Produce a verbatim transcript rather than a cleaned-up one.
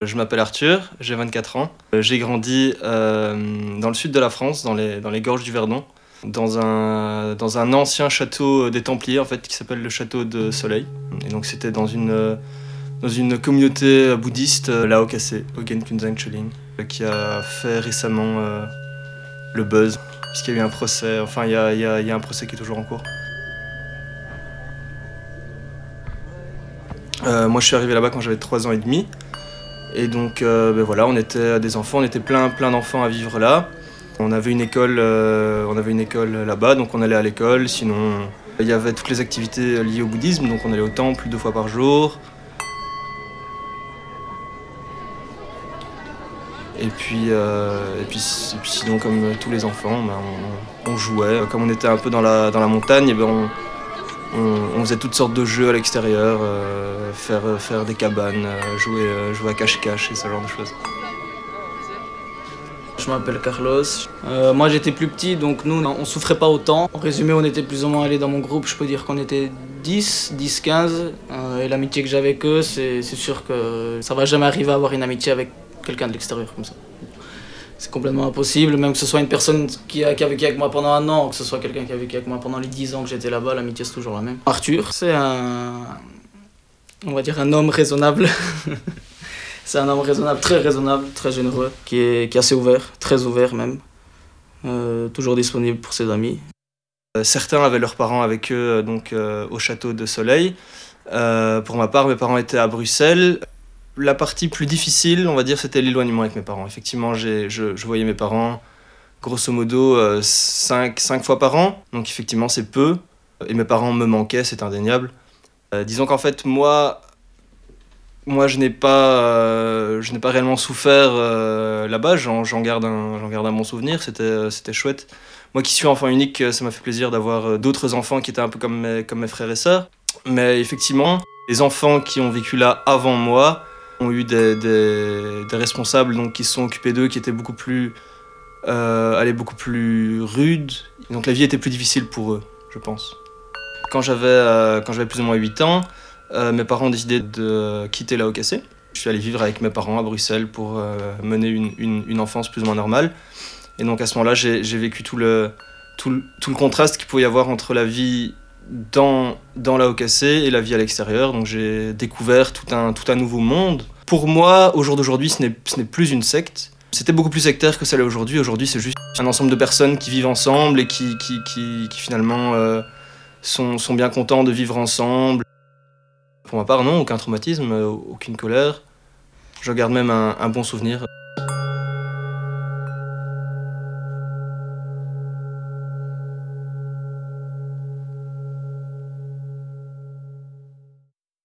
Je m'appelle Arthur, j'ai vingt-quatre ans. J'ai grandi euh, dans le sud de la France, dans les, dans les gorges du Verdon, dans un, dans un ancien château des Templiers en fait, qui s'appelle le château de Soleil. Et donc c'était dans une, dans une communauté bouddhiste, la Okase, Ogen Kunzang Choling, qui a fait récemment euh, le buzz, puisqu'il y a eu un procès, enfin il y a, il y a, il y a un procès qui est toujours en cours. Euh, moi je suis arrivé là-bas quand j'avais trois ans et demi. Et donc euh, ben voilà, on était des enfants, on était plein, plein d'enfants à vivre là. On avait une école, euh, on avait une école là-bas, donc on allait à l'école. Sinon, il y avait toutes les activités liées au bouddhisme, donc on allait au temple deux fois par jour. Et puis, euh, et puis, et puis sinon, comme tous les enfants, ben, on, on jouait. Comme on était un peu dans la, dans la montagne, et ben on, on, on faisait toutes sortes de jeux à l'extérieur, euh, faire, faire des cabanes, euh, jouer, euh, jouer à cache-cache et ce genre de choses. Je m'appelle Carlos. Euh, moi j'étais plus petit, donc nous on souffrait pas autant. En résumé, on était plus ou moins allés dans mon groupe, je peux dire qu'on était dix, dix, quinze. Euh, et l'amitié que j'avais avec eux, c'est, c'est sûr que ça va jamais arriver à avoir une amitié avec quelqu'un de l'extérieur comme ça. C'est complètement impossible, même que ce soit une personne qui a, qui a vécu avec moi pendant un an, ou que ce soit quelqu'un qui a vécu avec moi pendant les dix ans que j'étais là-bas, l'amitié c'est toujours la même. Arthur, c'est un, on va dire un homme raisonnable. C'est un homme raisonnable, très raisonnable, très généreux, qui est, qui est assez ouvert, très ouvert même, euh, toujours disponible pour ses amis. Euh, certains avaient leurs parents avec eux donc, euh, au château de Soleil. Euh, pour ma part, mes parents étaient à Bruxelles. La partie plus difficile, on va dire, c'était l'éloignement avec mes parents. Effectivement, j'ai, je, je voyais mes parents grosso modo euh, cinq, cinq fois par an, donc effectivement c'est peu. Et mes parents me manquaient, c'est indéniable. Euh, disons qu'en fait, moi... Moi, je n'ai pas, euh, je n'ai pas réellement souffert euh, là-bas. J'en, j'en garde un, j'en garde un bon souvenir. C'était, c'était chouette. Moi, qui suis enfant unique, ça m'a fait plaisir d'avoir d'autres enfants qui étaient un peu comme mes, comme mes frères et sœurs. Mais effectivement, les enfants qui ont vécu là avant moi ont eu des, des, des responsables donc qui se sont occupés d'eux, qui étaient beaucoup plus, euh, allez, beaucoup plus rudes. Donc la vie était plus difficile pour eux, je pense. Quand j'avais, euh, quand j'avais plus ou moins huit ans. Euh, mes parents ont décidé de quitter la Okase. Je suis allé vivre avec mes parents à Bruxelles pour euh, mener une, une, une enfance plus ou moins normale. Et donc à ce moment-là, j'ai, j'ai vécu tout le, tout, le, tout le contraste qu'il pouvait y avoir entre la vie dans, dans la Okase et la vie à l'extérieur. Donc j'ai découvert tout un, tout un nouveau monde. Pour moi, au jour d'aujourd'hui, ce n'est, ce n'est plus une secte. C'était beaucoup plus sectaire que ça l'est aujourd'hui. Aujourd'hui, c'est juste un ensemble de personnes qui vivent ensemble et qui, qui, qui, qui finalement euh, sont, sont bien contents de vivre ensemble. Pour ma part, non, aucun traumatisme, aucune colère. Je garde même un, un bon souvenir.